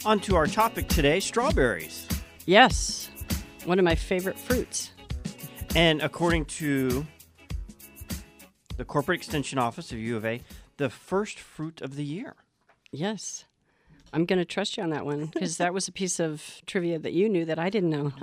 On to our topic today, strawberries. Yes, one of my favorite fruits. And according to the Corporate Extension Office of U of A, the first fruit of the year. Yes. I'm going to trust you on that one because that was a piece of trivia that you knew that I didn't know.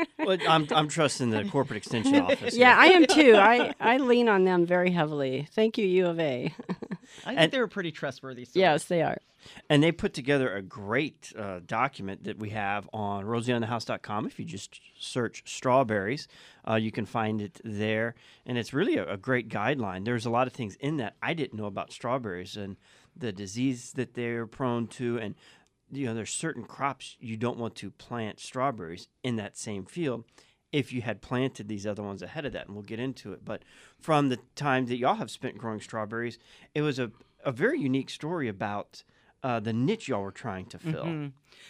I'm trusting the Corporate Extension Office. Yeah, I am too. I lean on them very heavily. Thank you, U of A. I think they were pretty trustworthy. Yes, they are. And they put together a great document that we have on rosieonthehouse.com. If you just search strawberries, you can find it there. And it's really a great guideline. There's a lot of things in that I didn't know about strawberries and the disease that they're prone to. And, there's certain crops you don't want to plant strawberries in that same field if you had planted these other ones ahead of that. And we'll get into it. But from the time that y'all have spent growing strawberries, it was a very unique story about the niche y'all were trying to fill. Mm-hmm.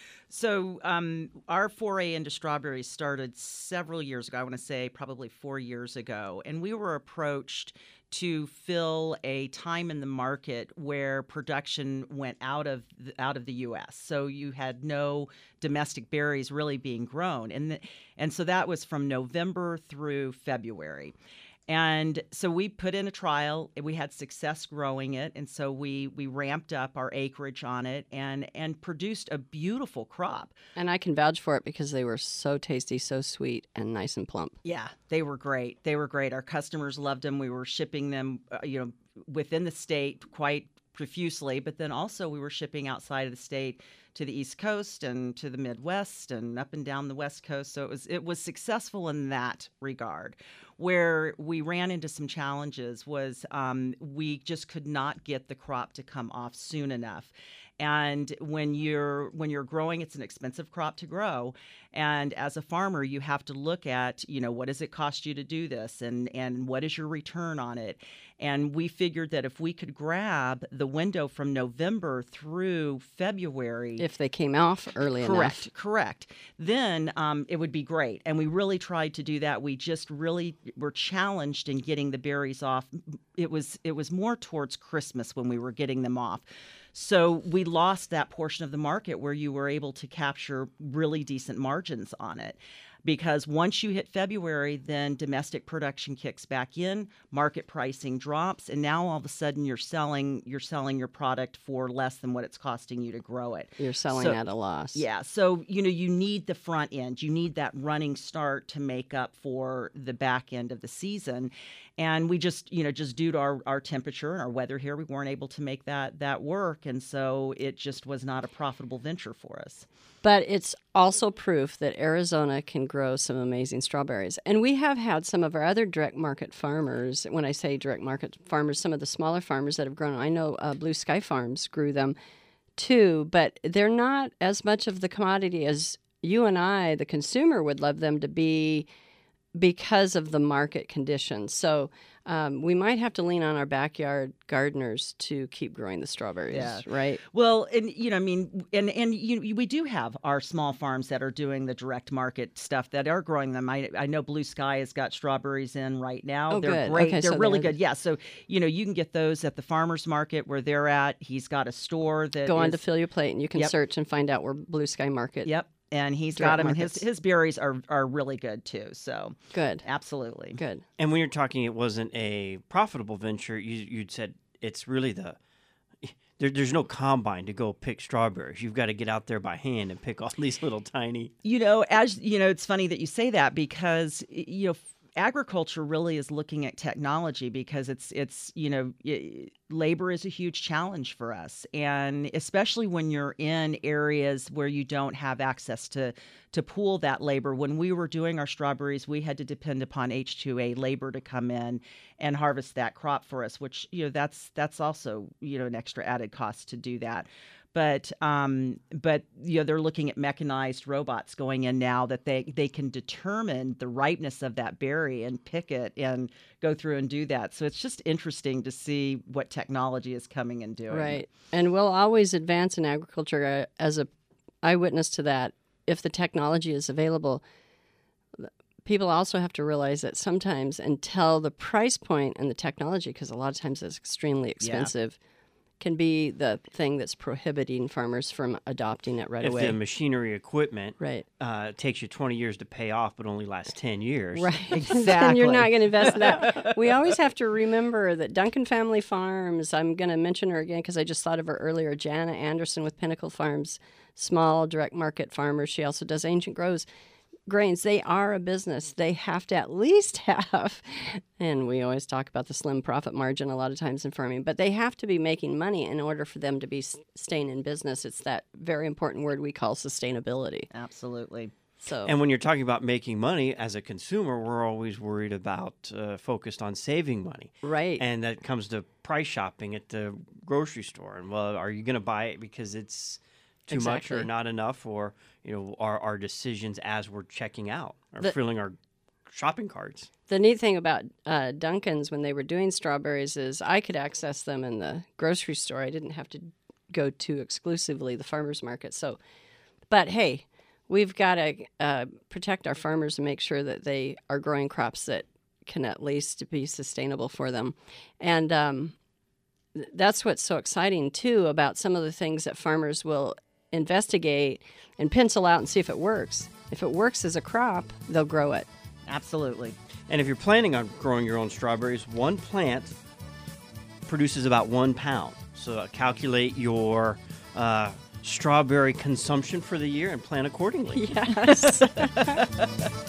So our foray into strawberries started several years ago. I want to say probably 4 years ago. And we were approached to fill a time in the market where production went out of the U.S. So you had no domestic berries really being grown. And so that was from November through February. And so we put in a trial. We had success growing it, and so we ramped up our acreage on it and produced a beautiful crop. And I can vouch for it because they were so tasty, so sweet, and nice and plump. Yeah, they were great. They were great. Our customers loved them. We were shipping them, within the state quite profusely, but then also we were shipping outside of the state to the East Coast and to the Midwest and up and down the West Coast. So it was successful in that regard. Where we ran into some challenges was we just could not get the crop to come off soon enough. And when you're growing, it's an expensive crop to grow. And as a farmer, you have to look at, what does it cost you to do this and what is your return on it? And we figured that if we could grab the window from November through February. If they came off early enough. Correct. Then it would be great. And we really tried to do that. We just really were challenged in getting the berries off. It was more towards Christmas when we were getting them off. So we lost that portion of the market where you were able to capture really decent margins on it. Because once you hit February, then domestic production kicks back in, market pricing drops, and now all of a sudden you're selling your product for less than what it's costing you to grow it. You're selling at a loss. Yeah, so you need the front end. You need that running start to make up for the back end of the season. And we just due to our temperature and our weather here, we weren't able to make that work, and so it just was not a profitable venture for us. But it's also proof that Arizona can grow some amazing strawberries. And we have had some of our other direct market farmers, when I say direct market farmers, some of the smaller farmers that have grown. I know Blue Sky Farms grew them too, but they're not as much of the commodity as you and I, the consumer, would love them to be because of the market conditions. So we might have to lean on our backyard gardeners to keep growing the strawberries, right? Well, and we do have our small farms that are doing the direct market stuff that are growing them. I know Blue Sky has got strawberries in right now. Oh, they're good. great. Okay, they're so really good. Yeah, so you can get those at the farmers market where they're at. He's got a store that go on to Fill Your Plate, and you can Yep. search and find out where Blue Sky Market. Yep. And he's Direct got them, markets. and his berries are really good too. So Good. absolutely Good. And when you're talking it wasn't a profitable venture, you'd said it's really there's no combine to go pick strawberries. You've got to get out there by hand and pick all these little tiny. It's funny that you say that because agriculture really is looking at technology because labor is a huge challenge for us, and especially when you're in areas where you don't have access to pool that labor. When we were doing our strawberries, we had to depend upon H2A labor to come in and harvest that crop for us, which that's also an extra added cost to do that. But they're looking at mechanized robots going in now that they can determine the ripeness of that berry and pick it and go through and do that. So it's just interesting to see what technology is coming and doing. Right. And we'll always advance in agriculture as a eyewitness to that if the technology is available. People also have to realize that sometimes until the price point and the technology, because a lot of times it's extremely expensive, can be the thing that's prohibiting farmers from adopting it right If away. the machinery equipment Right. takes you 20 years to pay off, but only lasts 10 years. Right. Exactly. Then you're not going to invest in that. We always have to remember that Duncan Family Farms, I'm going to mention her again because I just thought of her earlier, Jana Anderson with Pinnacle Farms, small direct market farmer. She also does Ancient Grows grains. They are a business. They have to at least have, and we always talk about the slim profit margin a lot of times in farming, but they have to be making money in order for them to be staying in business. It's that very important word we call sustainability. Absolutely. So, And when you're talking about making money as a consumer, we're always worried about focused on saving money. right. And that comes to price shopping at the grocery store. And well, are you going to buy it because it's too much or Exactly. not enough, or our decisions as we're checking out or The- filling our shopping carts? The neat thing about Dunkin's when they were doing strawberries is I could access them in the grocery store. I didn't have to go to exclusively the farmers market. So, but hey, we've got to protect our farmers and make sure that they are growing crops that can at least be sustainable for them. And that's what's so exciting too about some of the things that farmers will investigate and pencil out and see if it works. If it works as a crop, they'll grow it. Absolutely. And if you're planning on growing your own strawberries, one plant produces about 1 pound. So calculate your strawberry consumption for the year and plan accordingly. Yes.